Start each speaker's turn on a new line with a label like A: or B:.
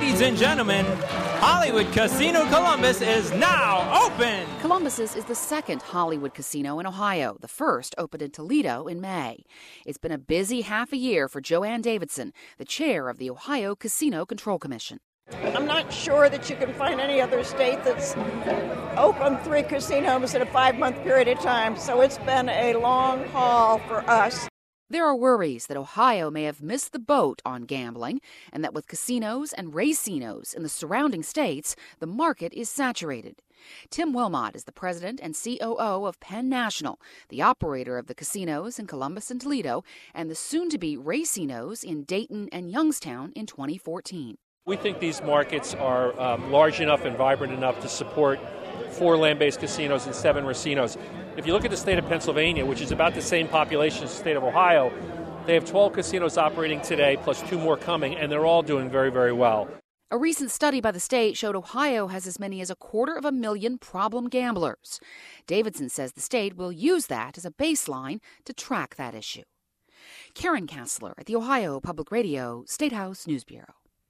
A: Ladies and gentlemen, Hollywood Casino Columbus is now open!
B: Columbus's is the second Hollywood casino in Ohio. The first opened in Toledo in May. It's been a busy half a year for Joanne Davidson, the chair of the Ohio Casino Control Commission.
C: I'm not sure that you can find any other state that's opened 3 casinos in a 5-month period of time, so it's been a long haul for us.
B: There are worries that Ohio may have missed the boat on gambling, and that with casinos and racinos in the surrounding states, the market is saturated. Tim Wilmot is the president and COO of Penn National, the operator of the casinos in Columbus and Toledo, and the soon-to-be racinos in Dayton and Youngstown in 2014.
D: We think these markets are large enough and vibrant enough to support 4 land-based casinos and 7 racinos. If you look at the state of Pennsylvania, which is about the same population as the state of Ohio, they have 12 casinos operating today, plus 2 more coming, and they're all doing very, very well.
B: A recent study by the state showed Ohio has as many as 250,000 problem gamblers. Davidson says the state will use that as a baseline to track that issue. Karen Kassler at the Ohio Public Radio State House News Bureau.